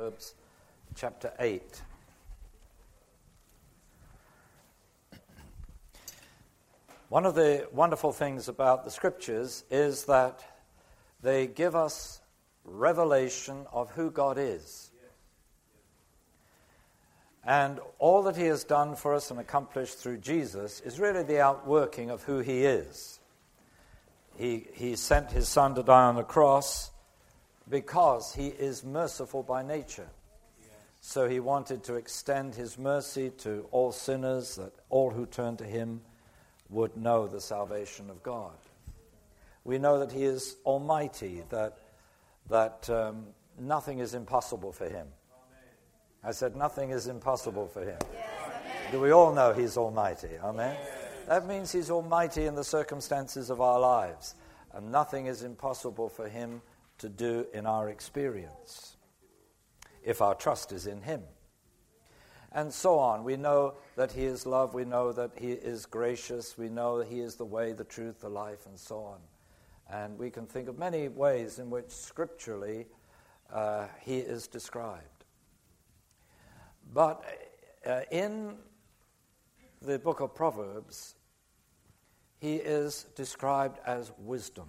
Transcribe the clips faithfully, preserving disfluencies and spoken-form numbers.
Proverbs chapter eight. One of the wonderful things about the Scriptures is that they give us revelation of who God is. And all that he has done for us and accomplished through Jesus is really the outworking of who he is. He, he sent his Son to die on the cross because he is merciful by nature. So he wanted to extend his mercy to all sinners, that all who turn to him would know the salvation of God. We know that he is almighty, that, that um, nothing is impossible for him. I said nothing is impossible for him. Yes, do we all know he's almighty? Amen? Yes. That means he's almighty in the circumstances of our lives, and nothing is impossible for him to do in our experience, if our trust is in him. And so on. We know that he is love, we know that he is gracious, we know that he is the way, the truth, the life, and so on. And we can think of many ways in which scripturally uh, he is described. But uh, in the book of Proverbs, he is described as wisdom.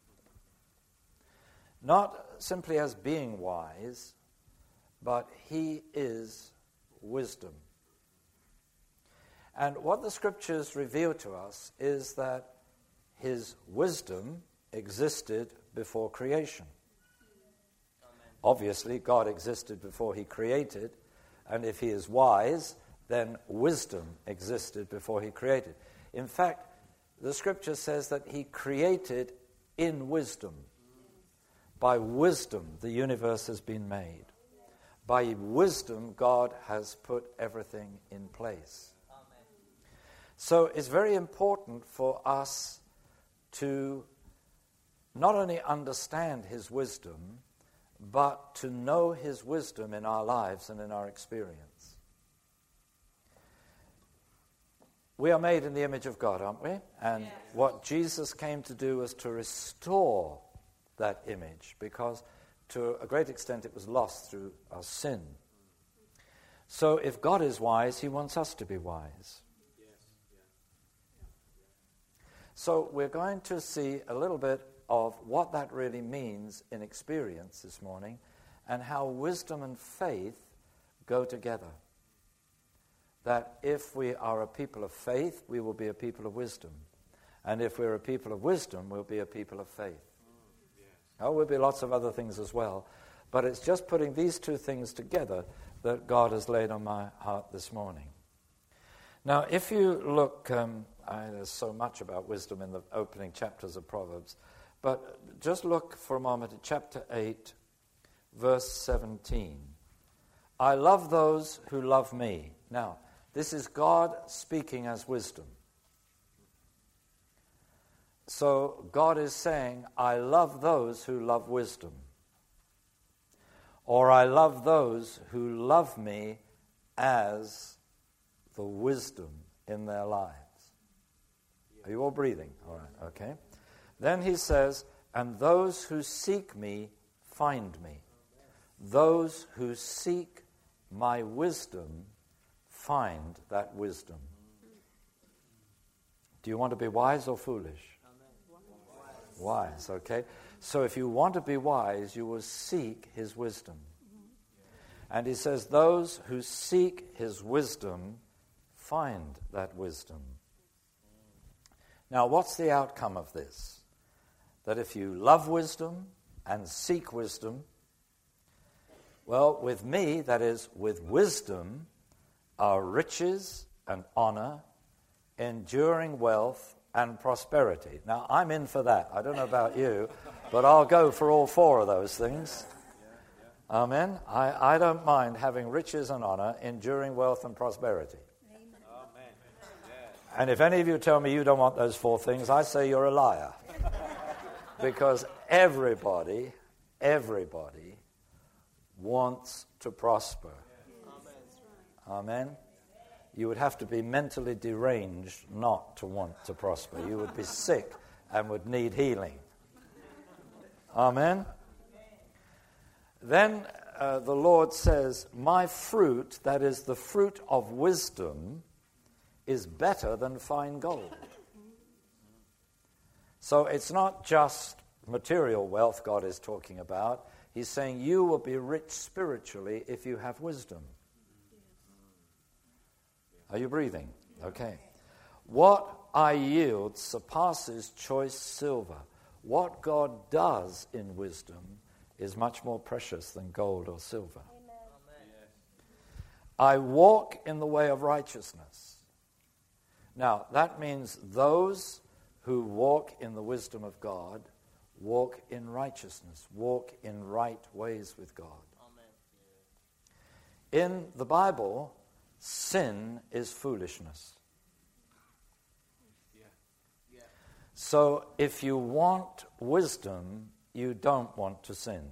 Not simply as being wise, but he is wisdom. And what the Scriptures reveal to us is that his wisdom existed before creation. Amen. Obviously, God existed before he created. And if he is wise, then wisdom existed before he created. In fact, the Scripture says that he created in wisdom. By wisdom, the universe has been made. By wisdom, God has put everything in place. Amen. So it's very important for us to not only understand his wisdom, but to know his wisdom in our lives and in our experience. We are made in the image of God, aren't we? And yes. What Jesus came to do was to restore that image, because to a great extent it was lost through our sin. So if God is wise, he wants us to be wise. So we're going to see a little bit of what that really means in experience this morning, and how wisdom and faith go together. That if we are a people of faith, we will be a people of wisdom. And if we're a people of wisdom, we'll be a people of faith. Mm, yes. Oh, we'll be lots of other things as well. But it's just putting these two things together that God has laid on my heart this morning. Now, if you look, um, I, there's so much about wisdom in the opening chapters of Proverbs, but just look for a moment at chapter eight, verse seventeen. I love those who love me. Now, this is God speaking as wisdom. So God is saying, I love those who love wisdom. Or I love those who love me as the wisdom in their lives. Are you all breathing? All right, okay. Then he says, and those who seek me find me. Those who seek my wisdom find that wisdom. Do you want to be wise or foolish? Wise, okay. So if you want to be wise, you will seek his wisdom. And he says, those who seek his wisdom find that wisdom. Now, what's the outcome of this? That if you love wisdom and seek wisdom, well, with me, that is, with wisdom, are riches and honor, enduring wealth and prosperity. Now, I'm in for that. I don't know about you, but I'll go for all four of those things. Amen. I, I don't mind having riches and honor, enduring wealth and prosperity. Amen. And if any of you tell me you don't want those four things, I say you're a liar. Because everybody, everybody wants to prosper. Amen. You would have to be mentally deranged not to want to prosper. You would be sick and would need healing. Amen. Then uh, the Lord says, my fruit, that is the fruit of wisdom, is better than fine gold. So it's not just material wealth God is talking about. He's saying you will be rich spiritually if you have wisdom. Are you breathing? Okay. What I yield surpasses choice silver. What God does in wisdom is much more precious than gold or silver. Amen. I walk in the way of righteousness. Now, that means those who walk in the wisdom of God walk in righteousness, walk in right ways with God. Amen. In the Bible, sin is foolishness. Yeah. Yeah. So if you want wisdom, you don't want to sin.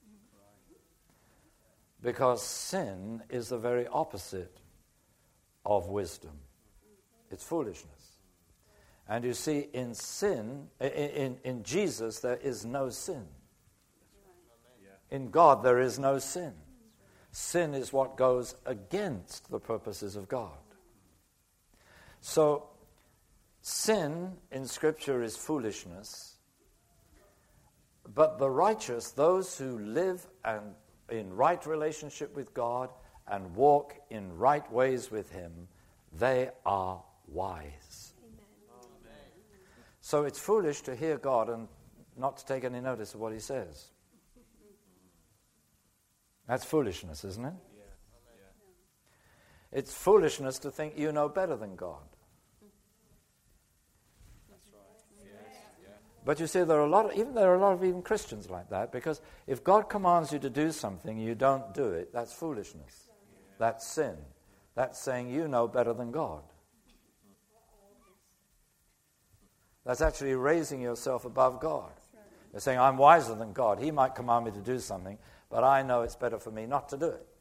Because sin is the very opposite of wisdom. It's foolishness. And you see, in sin, in, in, in Jesus, there is no sin. In God, there is no sin. Sin is what goes against the purposes of God. So, sin in Scripture is foolishness, but the righteous, those who live and in right relationship with God and walk in right ways with Him, they are wise. So it's foolish to hear God and not to take any notice of what He says. That's foolishness, isn't it? Yeah. Yeah. It's foolishness to think you know better than God. That's right. Yes. Yeah. But you see, there are a lot of, even there are a lot of even Christians like that, because if God commands you to do something, you don't do it, that's foolishness. Yeah. That's sin. That's saying you know better than God. That's actually raising yourself above God. You're saying, I'm wiser than God. He might command me to do something, but I know it's better for me not to do it.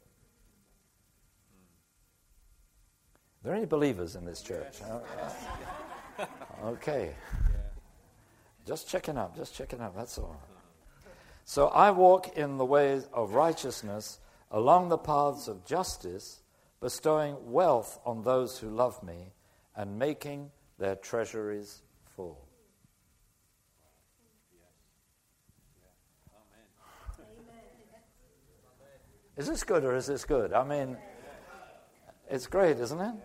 Are there any believers in this church? Okay. Just checking up, just checking up, that's all. So I walk in the ways of righteousness, along the paths of justice, bestowing wealth on those who love me, and making their treasuries full. Is this good or is this good? I mean, it's great, isn't it?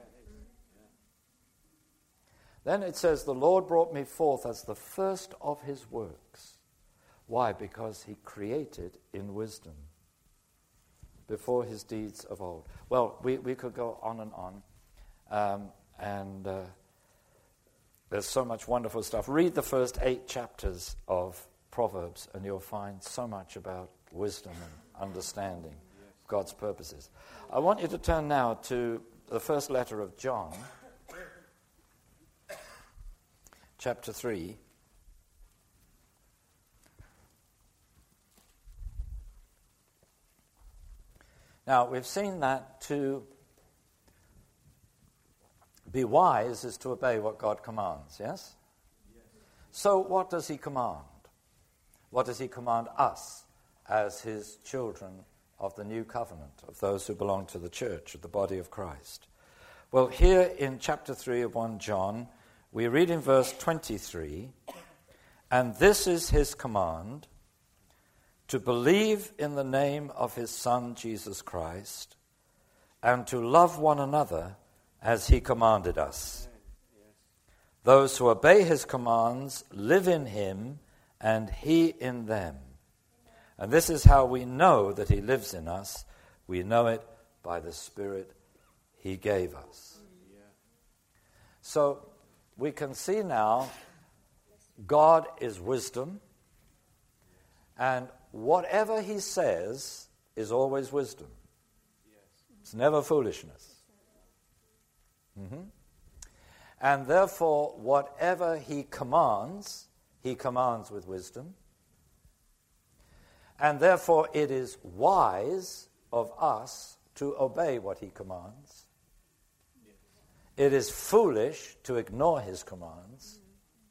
Then it says, the Lord brought me forth as the first of His works. Why? Because He created in wisdom before His deeds of old. Well, we, we could go on and on. Um, and uh, there's so much wonderful stuff. Read the first eight chapters of Proverbs and you'll find so much about wisdom and understanding God's purposes. I want you to turn now to the first letter of John, chapter three. Now, we've seen that to be wise is to obey what God commands, yes? Yes? So what does He command? What does He command us as His children of the new covenant, of those who belong to the church, of the body of Christ? Well, here in chapter three of First John, we read in verse twenty-three, and this is His command, to believe in the name of His Son, Jesus Christ, and to love one another as He commanded us. Those who obey His commands live in Him, and He in them. And this is how we know that He lives in us. We know it by the Spirit He gave us. So we can see now God is wisdom, and whatever He says is always wisdom. It's never foolishness. Mm-hmm. And therefore, whatever He commands, He commands with wisdom. And therefore, it is wise of us to obey what He commands. It is foolish to ignore His commands.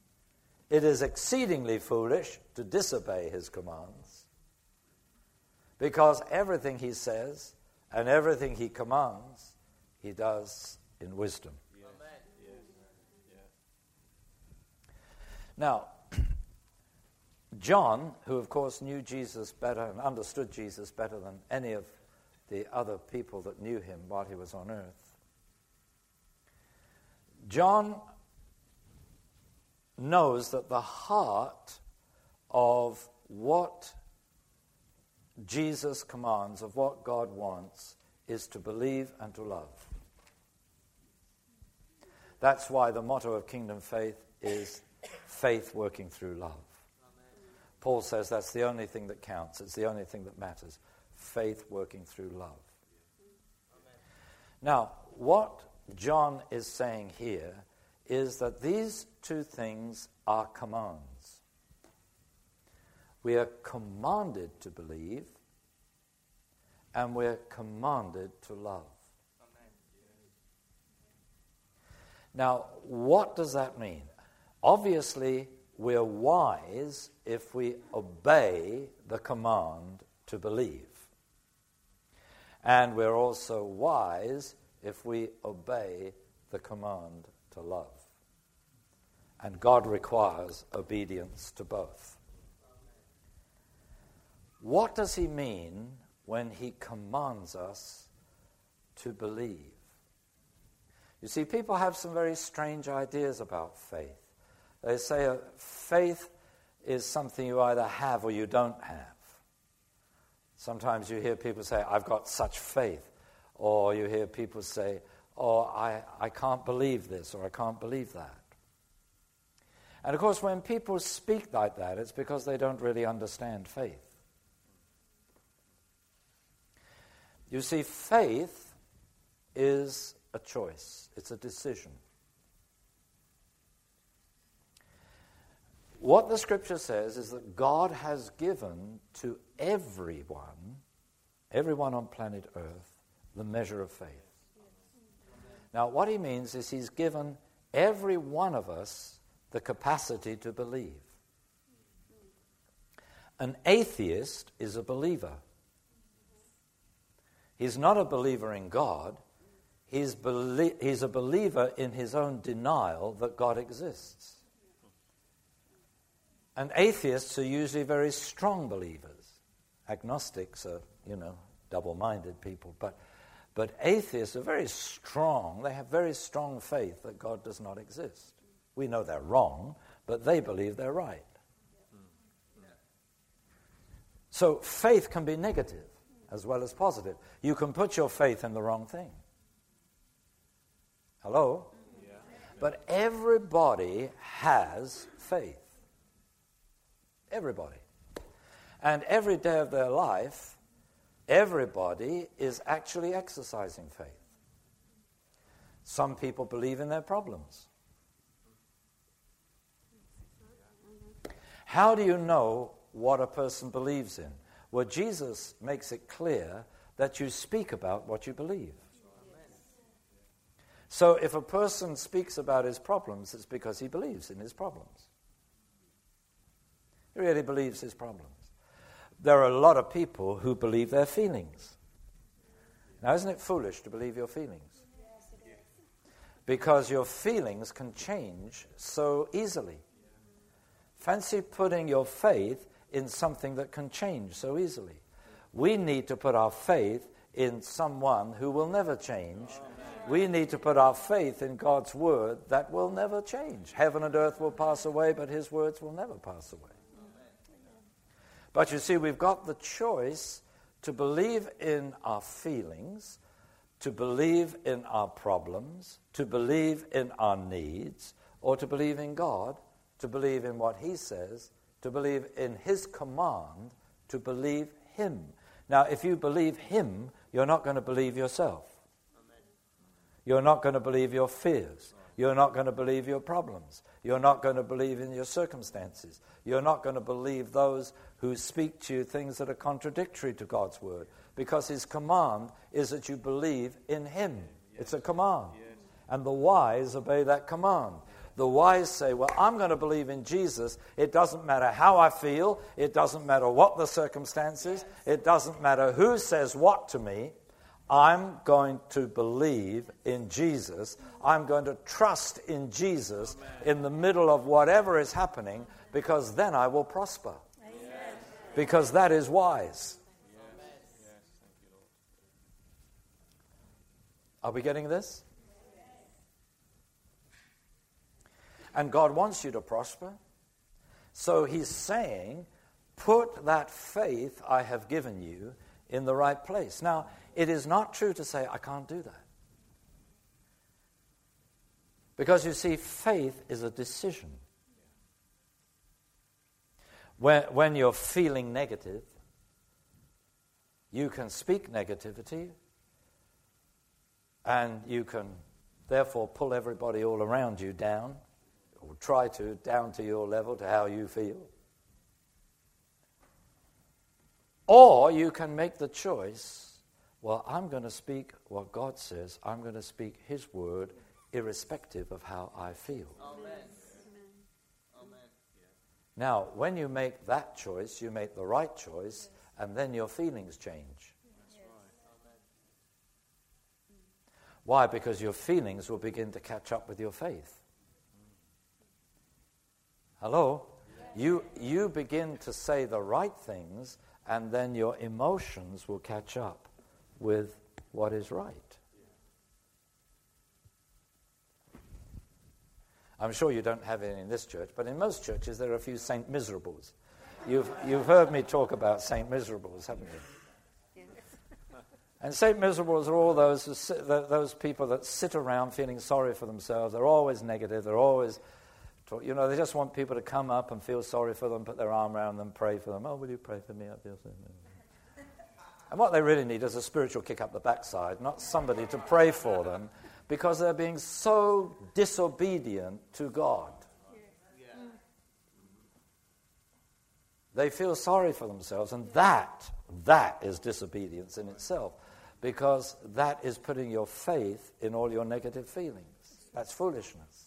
It is exceedingly foolish to disobey His commands. Because everything he says and everything he commands, he does in wisdom. Yes. Yes. Yes. Now, John, who of course knew Jesus better and understood Jesus better than any of the other people that knew him while he was on earth, John knows that the heart of what Jesus commands, of what God wants, is to believe and to love. That's why the motto of Kingdom Faith is faith working through love. Amen. Paul says that's the only thing that counts. It's the only thing that matters. Faith working through love. Amen. Now, what John is saying here is that these two things are commands. We are commanded to believe, and we're commanded to love. Amen. Now, what does that mean? Obviously, we're wise if we obey the command to believe. And we're also wise if we obey the command to love. And God requires obedience to both. What does he mean when he commands us to believe? You see, people have some very strange ideas about faith. They say uh, faith is something you either have or you don't have. Sometimes you hear people say, I've got such faith. Or you hear people say, oh, I, I can't believe this, or I can't believe that. And of course, when people speak like that, it's because they don't really understand faith. You see, faith is a choice. It's a decision. What the Scripture says is that God has given to everyone, everyone on planet Earth, the measure of faith. Now, what he means is he's given every one of us the capacity to believe. An atheist is a believer. He's not a believer in God. He's, belie- he's a believer in his own denial that God exists. And atheists are usually very strong believers. Agnostics are, you know, double-minded people. But, but atheists are very strong. They have very strong faith that God does not exist. We know they're wrong, but they believe they're right. So faith can be negative as well as positive. You can put your faith in the wrong thing. Hello? Yeah. But everybody has faith. Everybody. And every day of their life, everybody is actually exercising faith. Some people believe in their problems. How do you know what a person believes in? Well, Jesus makes it clear that you speak about what you believe. So if a person speaks about his problems, it's because he believes in his problems. He really believes his problems. There are a lot of people who believe their feelings. Now, isn't it foolish to believe your feelings? Because your feelings can change so easily. Fancy putting your faith in something that can change so easily. We need to put our faith in someone who will never change. We need to put our faith in God's word that will never change. Heaven and earth will pass away, but his words will never pass away. But you see, we've got the choice to believe in our feelings, to believe in our problems, to believe in our needs, or to believe in God, to believe in what he says, to believe in his command, to believe him. Now, if you believe him, you're not going to believe yourself. You're not going to believe your fears. You're not going to believe your problems. You're not going to believe in your circumstances. You're not going to believe those who speak to you things that are contradictory to God's word, because his command is that you believe in him. It's a command. And the wise obey that command. The wise say, well, I'm going to believe in Jesus. It doesn't matter how I feel. It doesn't matter what the circumstances. It doesn't matter who says what to me. I'm going to believe in Jesus. I'm going to trust in Jesus in the middle of whatever is happening, because then I will prosper. Amen. Because that is wise. Yes. Are we getting this? And God wants you to prosper. So he's saying, put that faith I have given you in the right place. Now, it is not true to say, I can't do that. Because you see, faith is a decision. When, when you're feeling negative, you can speak negativity, and you can therefore pull everybody all around you down, or try to, down to your level, to how you feel. Or you can make the choice, well, I'm going to speak what God says. I'm going to speak his word irrespective of how I feel. Amen. Amen. Now, when you make that choice, you make the right choice, and then your feelings change. That's right. Why? Because your feelings will begin to catch up with your faith. Hello? You, you begin to say the right things, and then your emotions will catch up with what is right. I'm sure you don't have it in this church, but in most churches there are a few Saint Miserables. You've, you've heard me talk about Saint Miserables, haven't you? And Saint Miserables are all those, who sit, those people that sit around feeling sorry for themselves. They're always negative. They're always... You know, they just want people to come up and feel sorry for them, put their arm around them, pray for them. Oh, will you pray for me? I feel so. And what they really need is a spiritual kick up the backside, not somebody to pray for them, because they're being so disobedient to God. They feel sorry for themselves, and that, that is disobedience in itself, because that is putting your faith in all your negative feelings. That's foolishness.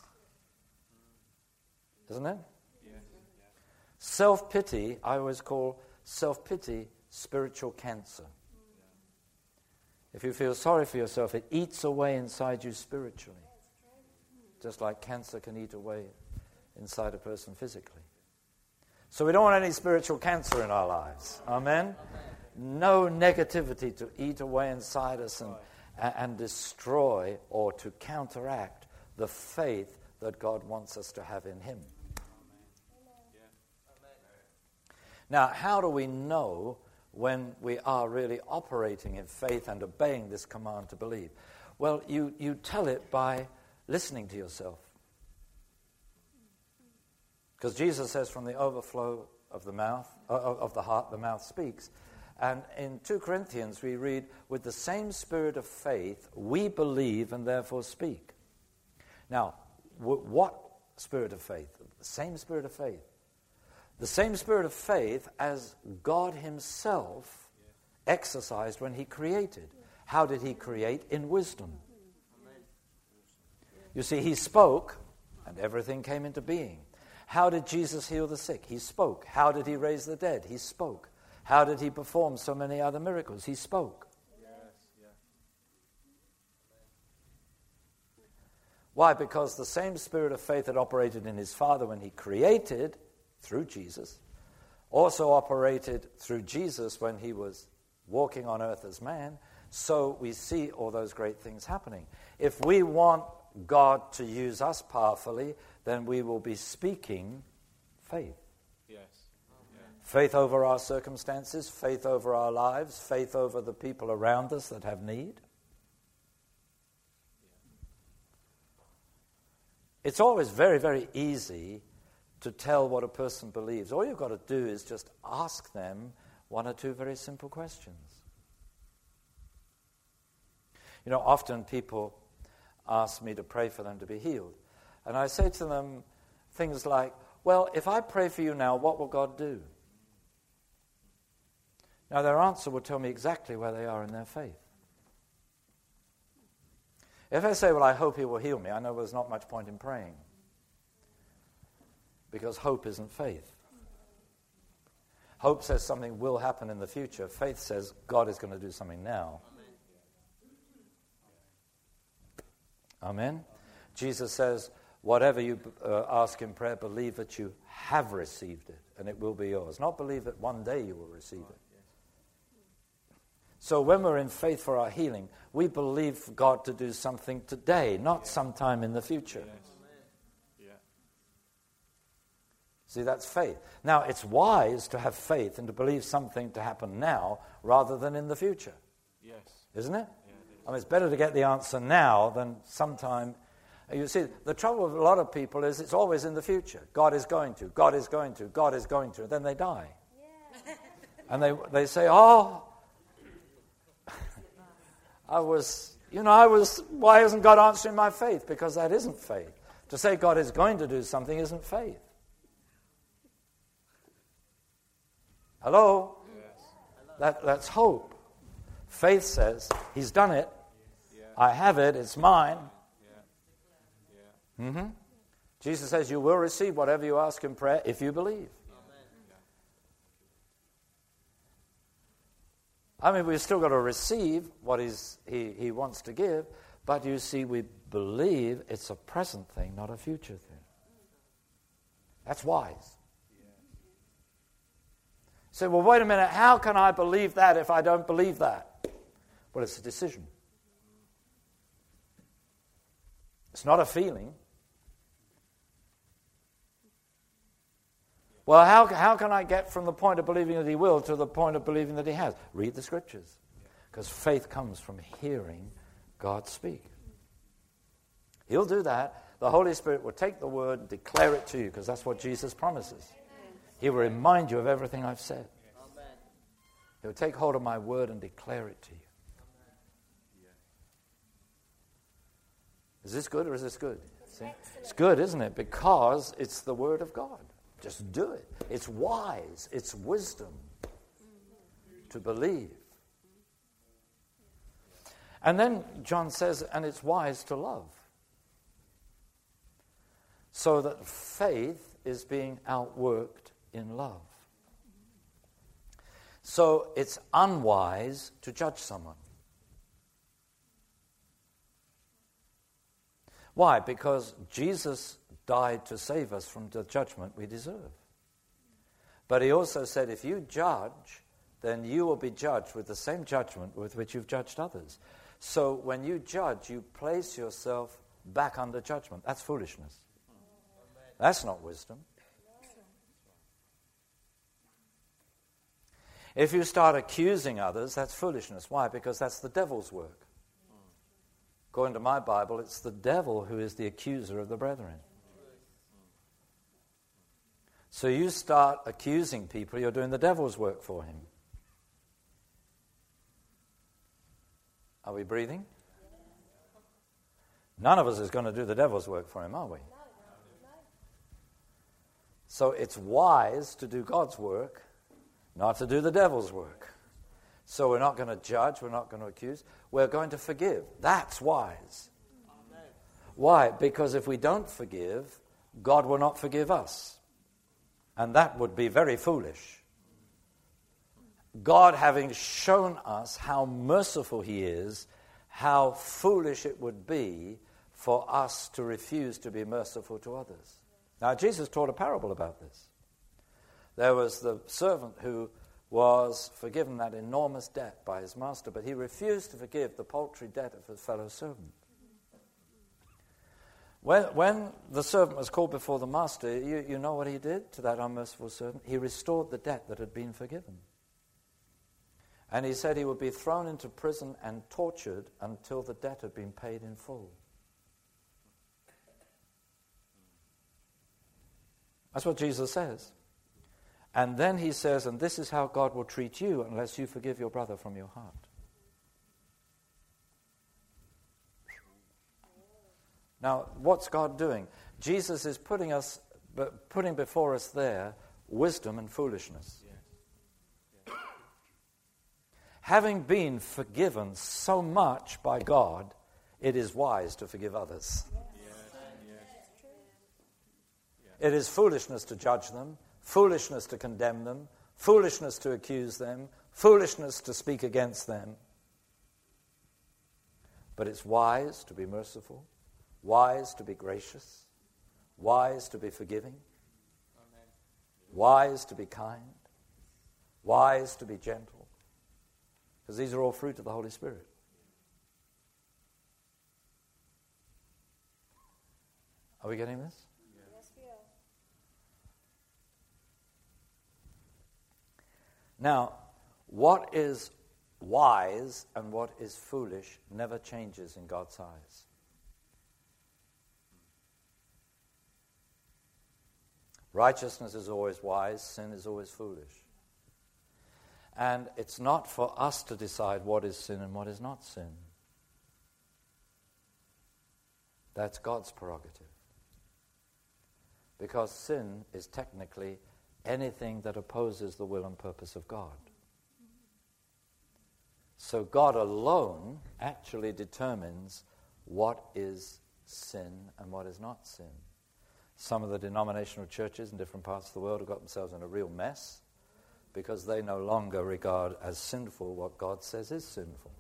Isn't it? Yeah. Yeah. Self-pity, I always call self-pity spiritual cancer. Yeah. If you feel sorry for yourself, it eats away inside you spiritually. Just like cancer can eat away inside a person physically. So we don't want any spiritual cancer in our lives. Amen? Amen. No negativity to eat away inside us and, right. and destroy or to counteract the faith that God wants us to have in him. Now, how do we know when we are really operating in faith and obeying this command to believe? Well, you, you tell it by listening to yourself. Because Jesus says from the overflow of the mouth, uh, of the heart, the mouth speaks. And in Second Corinthians we read, with the same spirit of faith, we believe and therefore speak. Now, w- what spirit of faith? The same spirit of faith. The same spirit of faith as God himself exercised when he created. How did he create? In wisdom. You see, he spoke, and everything came into being. How did Jesus heal the sick? He spoke. How did he raise the dead? He spoke. How did he perform so many other miracles? He spoke. Why? Because the same spirit of faith that operated in his Father when he created, through Jesus, also operated through Jesus when he was walking on earth as man, so we see all those great things happening. If we want God to use us powerfully, then we will be speaking faith. Yes. Yeah. Faith over our circumstances, faith over our lives, faith over the people around us that have need. It's always very, very easy to tell what a person believes. All you've got to do is just ask them one or two very simple questions. You know, often people ask me to pray for them to be healed. And I say to them things like, well, if I pray for you now, what will God do? Now, their answer will tell me exactly where they are in their faith. If I say, well, I hope he will heal me, I know there's not much point in praying. Because hope isn't faith. Hope says something will happen in the future. Faith says God is going to do something now. Amen? Jesus says, whatever you uh, ask in prayer, believe that you have received it, and it will be yours. Not believe that one day you will receive it. So when we're in faith for our healing, we believe for God to do something today, not sometime in the future. See, that's faith. Now, it's wise to have faith and to believe something to happen now rather than in the future. Yes. Isn't it? Yeah, it is. I mean, it's better to get the answer now than sometime. You see, the trouble with a lot of people is it's always in the future. God is going to, God is going to, God is going to. Then they die. Yeah. And they they say, oh, I was, you know, I was, why isn't God answering my faith? Because that isn't faith. To say God is going to do something isn't faith. Hello? Yes. That, that's hope. Faith says, he's done it. Yeah. I have it. It's mine. Yeah. Yeah. Mm-hmm. Jesus says you will receive whatever you ask in prayer if you believe. Amen. I mean, we've still got to receive what he's, he, he wants to give, but you see, we believe it's a present thing, not a future thing. That's wise. Say, well, wait a minute, how can I believe that if I don't believe that? Well, it's a decision. It's not a feeling. Well, how, how can I get from the point of believing that he will to the point of believing that he has? Read the scriptures. Because faith comes from hearing God speak. He'll do that. The Holy Spirit will take the word and declare it to you, because that's what Jesus promises. He will remind you of everything I've said. Amen. He will take hold of my word and declare it to you. Is this good or is this good? See? It's good, isn't it? Because it's the word of God. Just do it. It's wise. It's wisdom to believe. And then John says, and it's wise to love. So that faith is being outworked in love. So it's unwise to judge someone. Why? Because Jesus died to save us from the judgment we deserve. But he also said, if you judge, then you will be judged with the same judgment with which you've judged others. So when you judge, you place yourself back under judgment. That's foolishness. That's not wisdom. If you start accusing others, that's foolishness. Why? Because that's the devil's work. According to my Bible, it's the devil who is the accuser of the brethren. So you start accusing people, you're doing the devil's work for him. Are we breathing? None of us is going to do the devil's work for him, are we? So it's wise to do God's work, not to do the devil's work. So we're not going to judge, we're not going to accuse, we're going to forgive. That's wise. Amen. Why? Because if we don't forgive, God will not forgive us. And that would be very foolish. God having shown us how merciful he is, how foolish it would be for us to refuse to be merciful to others. Now, Jesus taught a parable about this. There was the servant who was forgiven that enormous debt by his master, but he refused to forgive the paltry debt of his fellow servant. When, when the servant was called before the master, you, you know what he did to that unmerciful servant? He restored the debt that had been forgiven. And he said he would be thrown into prison and tortured until the debt had been paid in full. That's what Jesus says. And then he says, and this is how God will treat you unless you forgive your brother from your heart. Now, what's God doing? Jesus is putting us, putting before us there wisdom and foolishness. Yeah. Yeah. Having been forgiven so much by God, it is wise to forgive others. It is foolishness to judge them, foolishness to condemn them, foolishness to accuse them, foolishness to speak against them. But it's wise to be merciful, wise to be gracious, wise to be forgiving, Amen. wise to be kind, wise to be gentle. Because these are all fruit of the Holy Spirit. Are we getting this? Yes, we are. Now, what is wise and what is foolish never changes in God's eyes. Righteousness is always wise, sin is always foolish. And it's not for us to decide what is sin and what is not sin. That's God's prerogative. Because sin is technically anything that opposes the will and purpose of God. So God alone actually determines what is sin and what is not sin. Some of the denominational churches in different parts of the world have got themselves in a real mess because they no longer regard as sinful what God says is sinful.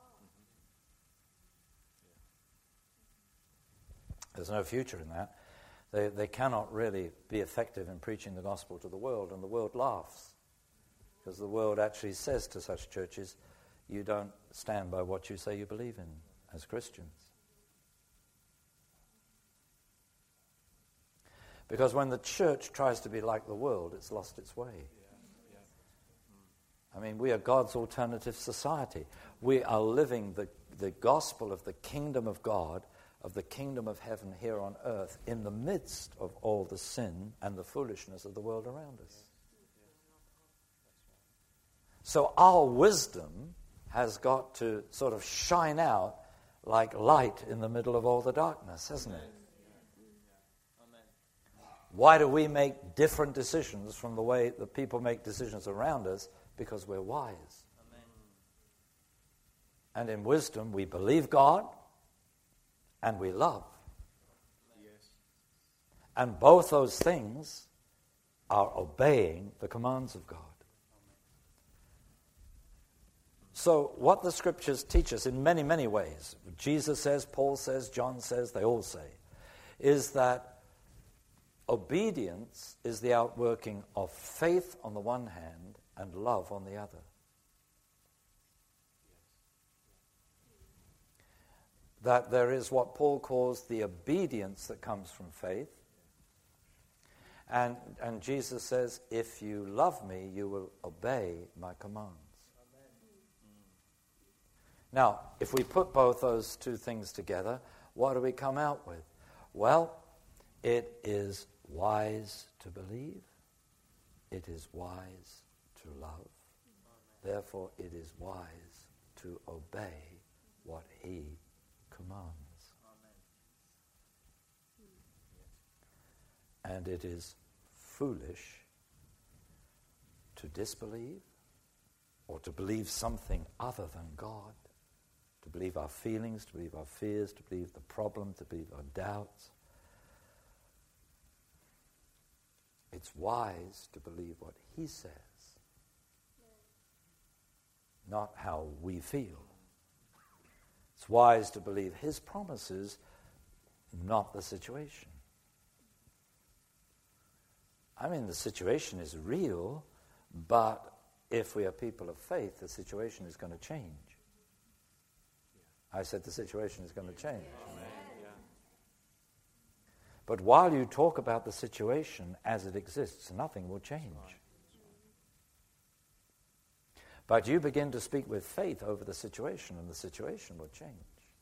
There's no future in that. They, they cannot really be effective in preaching the gospel to the world, and the world laughs because the world actually says to such churches, you don't stand by what you say you believe in as Christians. Because when the church tries to be like the world, it's lost its way. Yeah, yeah. I mean, we are God's alternative society. We are living the, the gospel of the kingdom of God, of the kingdom of heaven here on earth, in the midst of all the sin and the foolishness of the world around us. So our wisdom has got to sort of shine out like light in the middle of all the darkness, hasn't it? Why do we make different decisions from the way that people make decisions around us? Because we're wise. Amen. And in wisdom, we believe God and we love. Yes. And both those things are obeying the commands of God. So what the scriptures teach us in many, many ways, Jesus says, Paul says, John says, they all say, is that obedience is the outworking of faith on the one hand and love on the other. That there is what Paul calls the obedience that comes from faith. And, and Jesus says, if you love me, you will obey my commands. Now, if we put both those two things together, what do we come out with? Well, it is wise to believe. It is wise to love. Therefore, it is wise to obey what he commands. And it is foolish to disbelieve or to believe something other than God, to believe our feelings, to believe our fears, to believe the problem, to believe our doubts. It's wise to believe what he says, not how we feel. It's wise to believe his promises, not the situation. I mean, the situation is real, but if we are people of faith, the situation is going to change. I said the situation is going to change. But while you talk about the situation as it exists, nothing will change. But you begin to speak with faith over the situation, and the situation will change.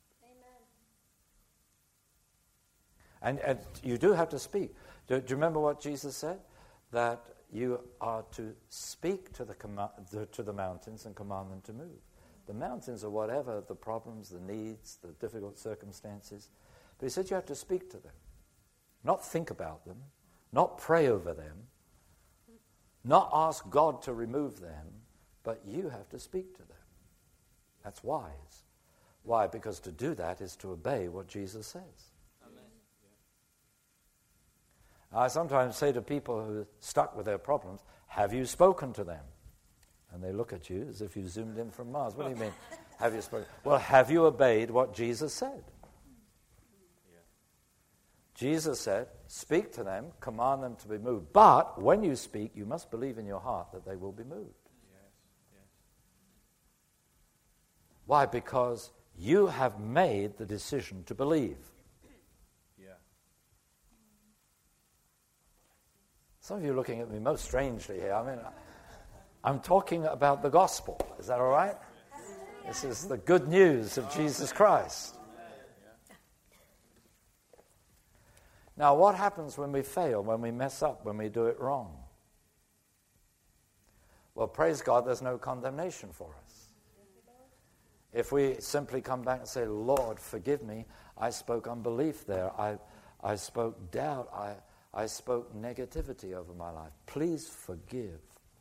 And, and you do have to speak. Do, do you remember what Jesus said? That you are to speak to the, com- the, to the mountains and command them to move. The mountains are whatever the problems, the needs, the difficult circumstances. But he said you have to speak to them. Not think about them. Not pray over them. Not ask God to remove them. But you have to speak to them. That's wise. Why? Because to do that is to obey what Jesus says. I sometimes say to people who are stuck with their problems, have you spoken to them? And they look at you as if you zoomed in from Mars. What do you mean, have you spoken? Well, have you obeyed what Jesus said? Yeah. Jesus said, speak to them, command them to be moved. But when you speak, you must believe in your heart that they will be moved. Yes. Yes. Why? Because you have made the decision to believe. Yeah. Some of you are looking at me most strangely here. I mean, I'm talking about the gospel. Is that all right? This is the good news of Jesus Christ. Now, what happens when we fail, when we mess up, when we do it wrong? Well, praise God, there's no condemnation for us. If we simply come back and say, Lord, forgive me, I spoke unbelief there, I, I spoke doubt, I, I spoke negativity over my life. Please forgive.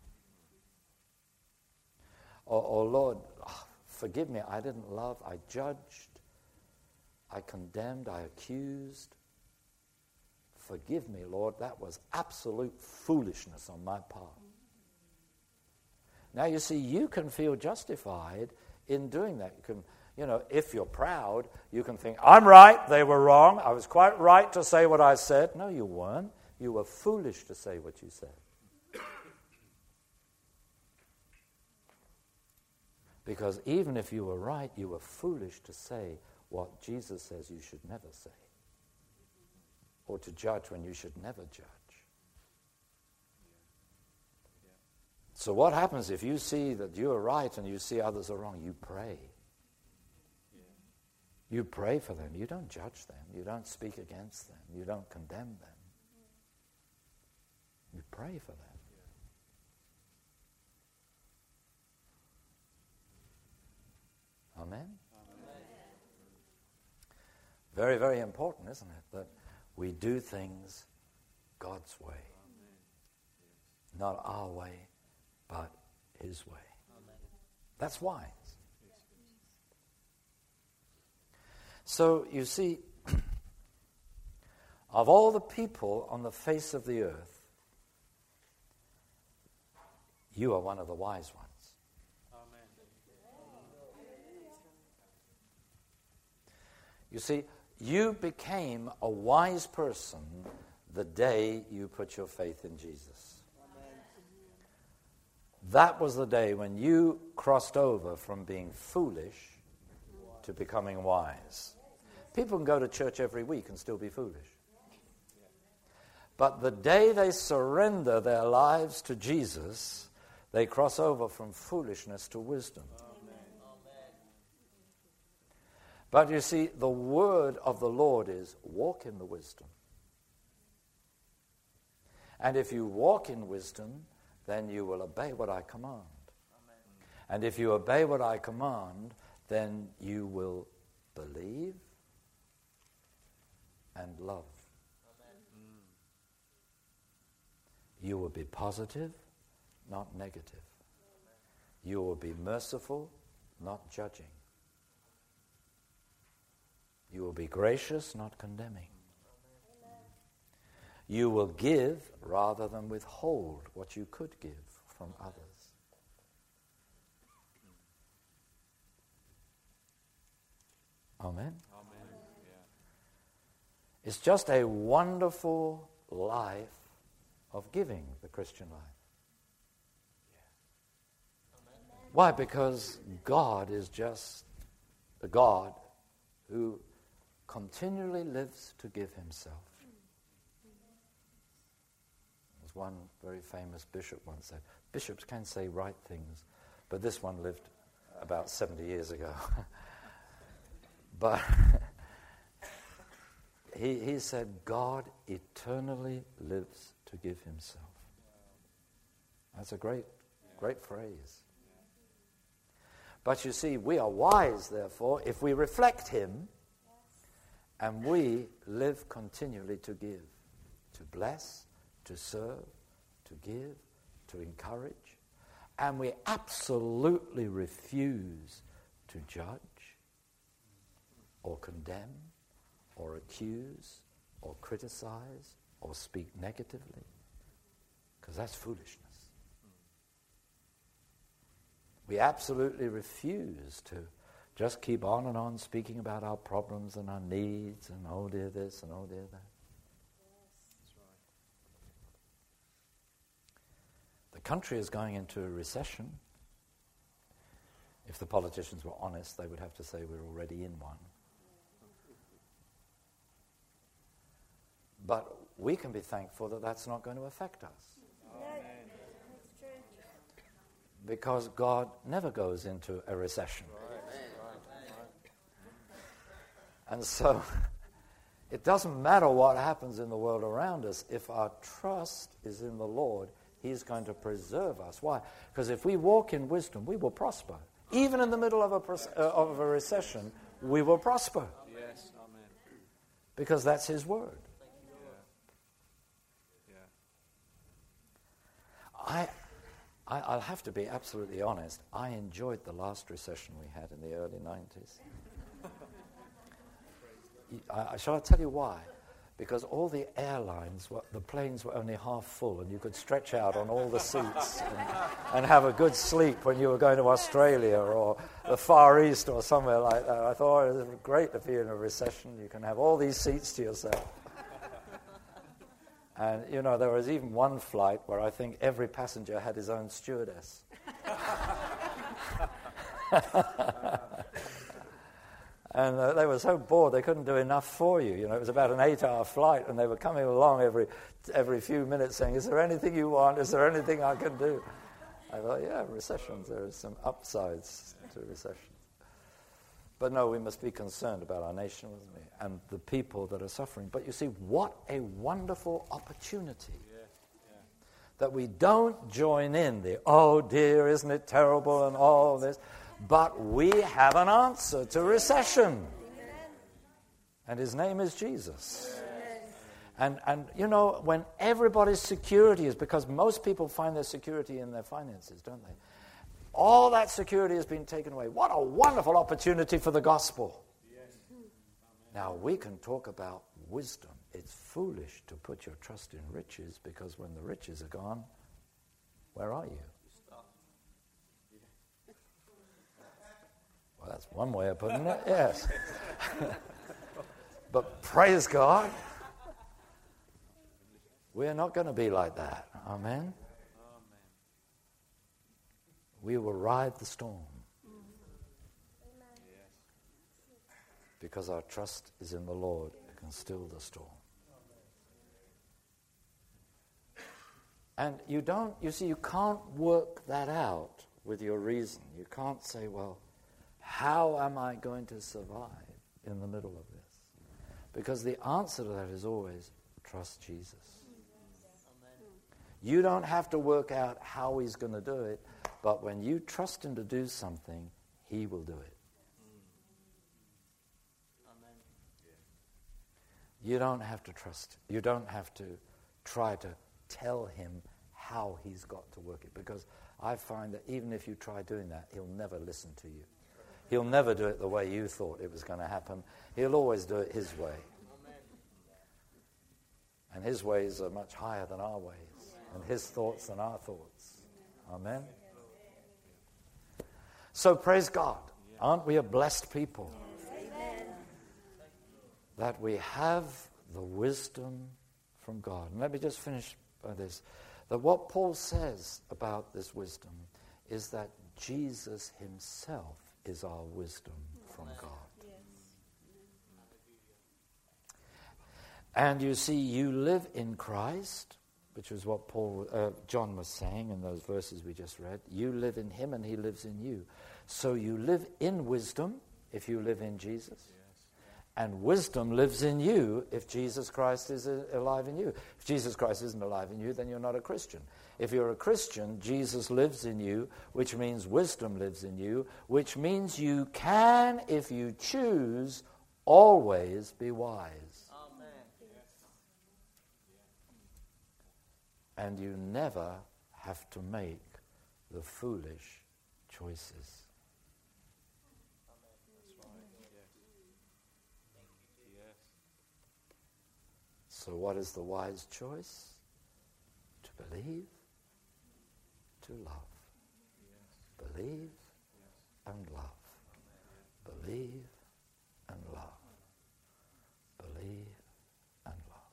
Or, or Lord, oh, forgive me, I didn't love, I judged, I condemned, I accused. Forgive me, Lord, that was absolute foolishness on my part. Now, you see, you can feel justified in doing that. You can, you know, if you're proud, you can think, I'm right, they were wrong, I was quite right to say what I said. No, you weren't. You were foolish to say what you said. Because even if you were right, you were foolish to say what Jesus says you should never say. Or to judge when you should never judge. So what happens if you see that you are right and you see others are wrong? You pray. You pray for them. You don't judge them. You don't speak against them. You don't condemn them. You pray for them. Amen? Amen? Very, very important, isn't it, that we do things God's way. Amen. Not our way, but His way. Amen. That's wise. So, you see, of all the people on the face of the earth, you are one of the wise ones. You see, you became a wise person the day you put your faith in Jesus. Amen. That was the day when you crossed over from being foolish to becoming wise. People can go to church every week and still be foolish. But the day they surrender their lives to Jesus, they cross over from foolishness to wisdom. But you see, the word of the Lord is walk in the wisdom. And if you walk in wisdom, then you will obey what I command. Amen. And if you obey what I command, then you will believe and love. Amen. You will be positive, not negative. Amen. You will be merciful, not judging. You will be gracious, not condemning. Amen. You will give rather than withhold what you could give from others. Amen? Amen. Yeah. It's just a wonderful life of giving, the Christian life. Yeah. Why? Because God is just a God who continually lives to give himself. As one very famous bishop once said, bishops can say right things, but this one lived about seventy years ago. But he, he said, God eternally lives to give himself. That's a great, great phrase. But you see, we are wise, therefore, if we reflect him and we live continually to give, to bless, to serve, to give, to encourage, and we absolutely refuse to judge or condemn or accuse or criticize or speak negatively, because that's foolishness. We absolutely refuse to just keep on and on speaking about our problems and our needs and oh dear this and oh dear that. That's right. The country is going into a recession. If the politicians were honest, they would have to say we're already in one. But we can be thankful that that's not going to affect us. Amen. Because God never goes into a recession. Right, right, right. And so it doesn't matter what happens in the world around us. If our trust is in the Lord, He's going to preserve us. Why? Because if we walk in wisdom, we will prosper. Even in the middle of a, pros- uh, of a recession, we will prosper. Yes, amen. Because that's His word. Yeah. Yeah. I, I, I'll have to be absolutely honest. I enjoyed the last recession we had in the early nineties. I, I, shall I tell you why? Because all the airlines, were, the planes were only half full, and you could stretch out on all the seats and, and have a good sleep when you were going to Australia or the Far East or somewhere like that. I thought, oh, it was great to be in a recession. You can have all these seats to yourself. And, you know, there was even one flight where I think every passenger had his own stewardess. And uh, they were so bored they couldn't do enough for you. You know, it was about an eight-hour flight, and they were coming along every every few minutes saying, "Is there anything you want? Is there anything I can do?" I thought, yeah, recessions, there are some upsides to recessions. But no, we must be concerned about our nation, wasn't we? And the people that are suffering. But you see, what a wonderful opportunity. Yeah. Yeah. That we don't join in the, oh dear, isn't it terrible, and all this. But we have an answer to recession. And His name is Jesus. And, and you know, when everybody's security is, because most people find their security in their finances, don't they? All that security has been taken away. What a wonderful opportunity for the gospel. Yes. Now, we can talk about wisdom. It's foolish to put your trust in riches, because when the riches are gone, where are you? Well, that's one way of putting it, yes. But praise God, we're not going to be like that. Amen? Amen. We will ride the storm. Yes. Because our trust is in the Lord who can still the storm. And you don't, you see, you can't work that out with your reason. You can't say, well, how am I going to survive in the middle of this? Because the answer to that is always, trust Jesus. You don't have to work out how He's going to do it, but when you trust Him to do something, He will do it. Amen. You don't have to trust. You don't have to try to tell Him how He's got to work it, because I find that even if you try doing that, He'll never listen to you. He'll never do it the way you thought it was going to happen. He'll always do it His way. And His ways are much higher than our ways, and His thoughts than our thoughts. Amen? So praise God. Aren't we a blessed people? That we have the wisdom from God. And let me just finish by this. That what Paul says about this wisdom is that Jesus Himself is our wisdom from God. And you see, you live in Christ, which is what Paul, uh, John was saying in those verses we just read. You live in Him and He lives in you. So you live in wisdom if you live in Jesus. And wisdom lives in you if Jesus Christ is alive in you. If Jesus Christ isn't alive in you, then you're not a Christian. If you're a Christian, Jesus lives in you, which means wisdom lives in you, which means you can, if you choose, always be wise. And you never have to make the foolish choices. So what is the wise choice? To believe, to love. Believe and love. Believe and love. Believe and love.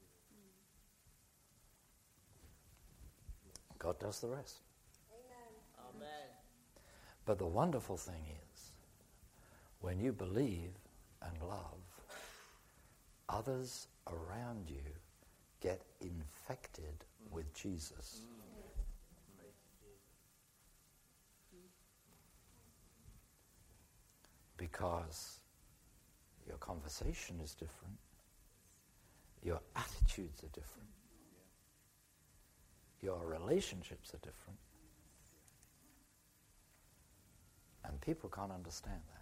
God does the rest. Amen. But the wonderful thing is, when you believe and love, others around you get infected with Jesus. Because your conversation is different, your attitudes are different, your relationships are different, and people can't understand that.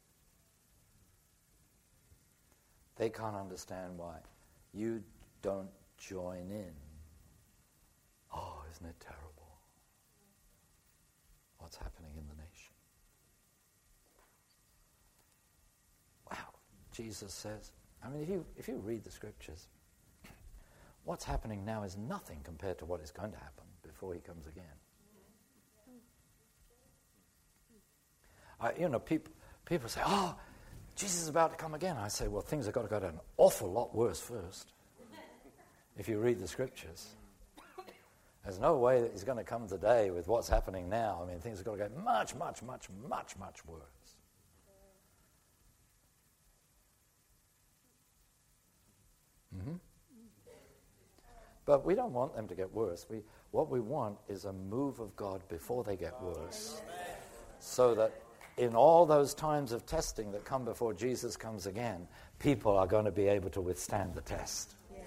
They can't understand why you don't join in. Oh, isn't it terrible what's happening in the nation? Wow, Jesus says, I mean, if you, if you read the scriptures, what's happening now is nothing compared to what is going to happen before he comes again. I, you know, people, people say, oh, Jesus is about to come again. I say, well, things have got to go down an awful lot worse first. If you read the scriptures, there's no way that he's going to come today with what's happening now. I mean, things have got to go much, much, much, much, much worse. Mm-hmm. But we don't want them to get worse. We, what we want is a move of God before they get worse, so that in all those times of testing that come before Jesus comes again, people are going to be able to withstand the test. Yes.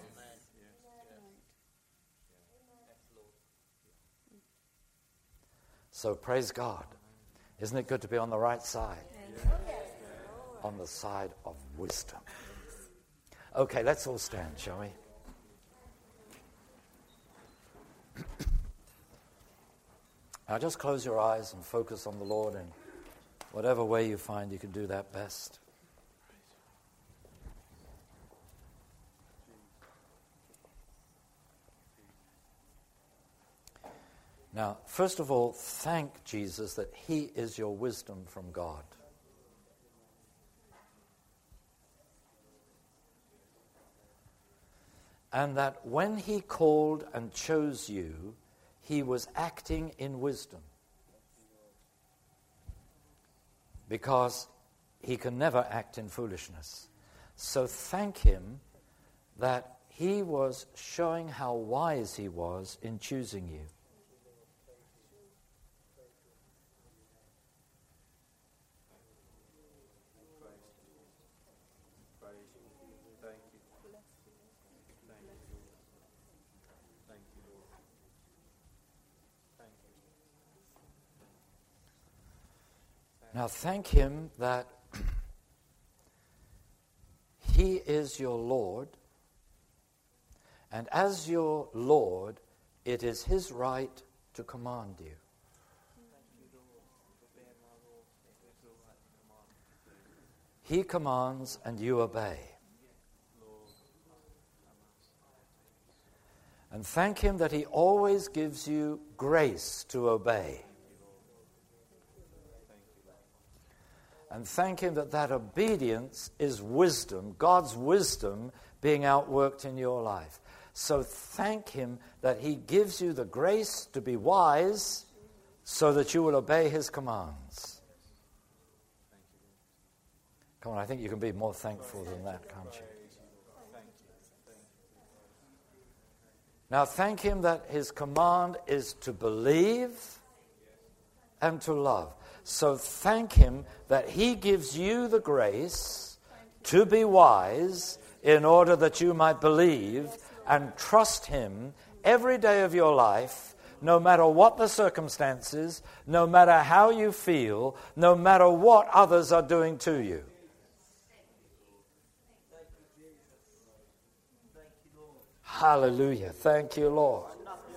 So praise God. Isn't it good to be on the right side? Yes. On the side of wisdom. Okay, let's all stand, shall we? Now just close your eyes and focus on the Lord in whatever way you find you can do that best. Now, first of all, thank Jesus that he is your wisdom from God. And that when he called and chose you, he was acting in wisdom. Because he can never act in foolishness. So thank him that he was showing how wise he was in choosing you. Now thank him that he is your Lord, and as your Lord, it is his right to command you. He commands and you obey. And thank him that he always gives you grace to obey. And thank him that that obedience is wisdom, God's wisdom being outworked in your life. So thank him that he gives you the grace to be wise so that you will obey his commands. Come on, I think you can be more thankful than that, can't you? Now thank him that his command is to believe and to love. So thank him that he gives you the grace to be wise in order that you might believe and trust him every day of your life, no matter what the circumstances, no matter how you feel, no matter what others are doing to you. Hallelujah. Thank you, Lord.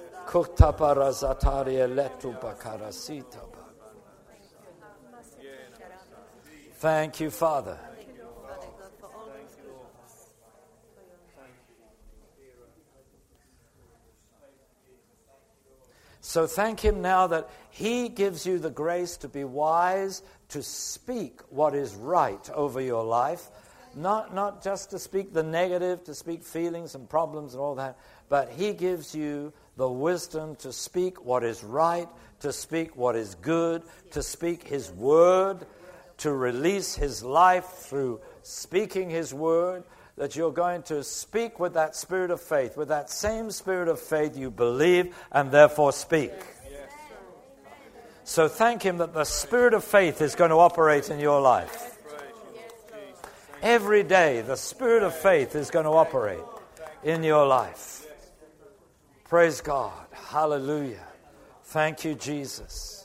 Thank you, Father. So thank him now that he gives you the grace to be wise, to speak what is right over your life. Not, not just to speak the negative, to speak feelings and problems and all that, but he gives you the wisdom to speak what is right, to speak what is good, to speak his word, to release his life through speaking his word, that you're going to speak with that spirit of faith, with that same spirit of faith you believe and therefore speak. So thank him that the spirit of faith is going to operate in your life. Every day, the spirit of faith is going to operate in your life. Praise God. Hallelujah. Thank you, Jesus.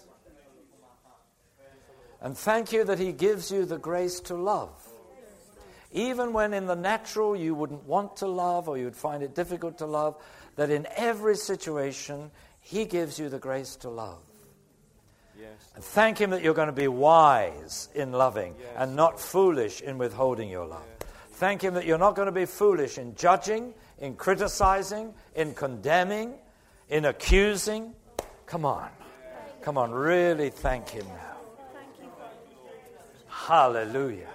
And thank you that he gives you the grace to love. Even when in the natural you wouldn't want to love or you would find it difficult to love, that in every situation he gives you the grace to love. Yes. And thank him that you're going to be wise in loving, yes, and not foolish in withholding your love. Yes. Thank him that you're not going to be foolish in judging, in criticizing, in condemning, in accusing. Come on. Come on, really thank him now. Hallelujah.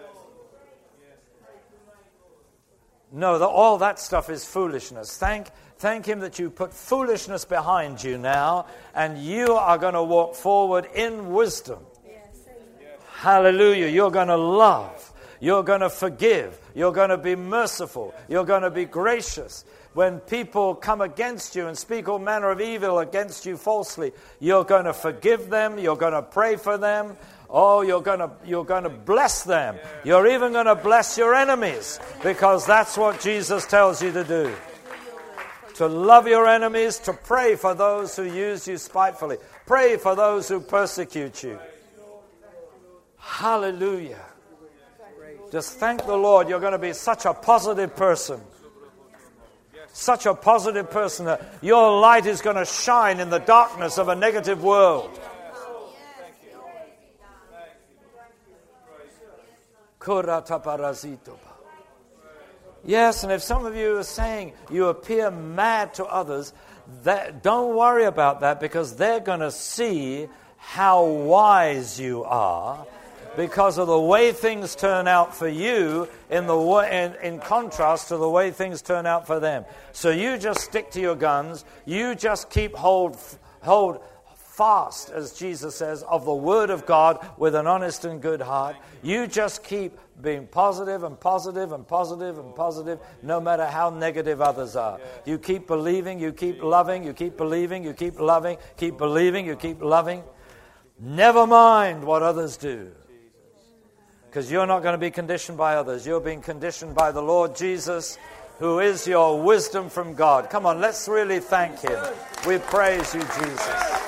No, the, all that stuff is foolishness. Thank Thank him that you put foolishness behind you now, and you are going to walk forward in wisdom. Yes. Hallelujah. You're going to love. You're going to forgive. You're going to be merciful. You're going to be gracious. When people come against you and speak all manner of evil against you falsely, you're going to forgive them. You're going to pray for them. Oh, you're going to you're going to bless them. You're even going to bless your enemies, because that's what Jesus tells you to do. To love your enemies, to pray for those who use you spitefully. Pray for those who persecute you. Hallelujah. Just thank the Lord. You're going to be such a positive person. Such a positive person that your light is going to shine in the darkness of a negative world. Yes, and if some of you are saying you appear mad to others, that, don't worry about that, because they're going to see how wise you are because of the way things turn out for you in, the in, in contrast to the way things turn out for them. So you just stick to your guns. You just keep hold hold fast, as Jesus says, of the Word of God with an honest and good heart. You just keep being positive and positive and positive and positive, no matter how negative others are. You keep believing, you keep loving, you keep believing, you keep loving, keep believing, you keep loving. Never mind what others do, because you're not going to be conditioned by others. You're being conditioned by the Lord Jesus, who is your wisdom from God. Come on, let's really thank him. We praise you, Jesus.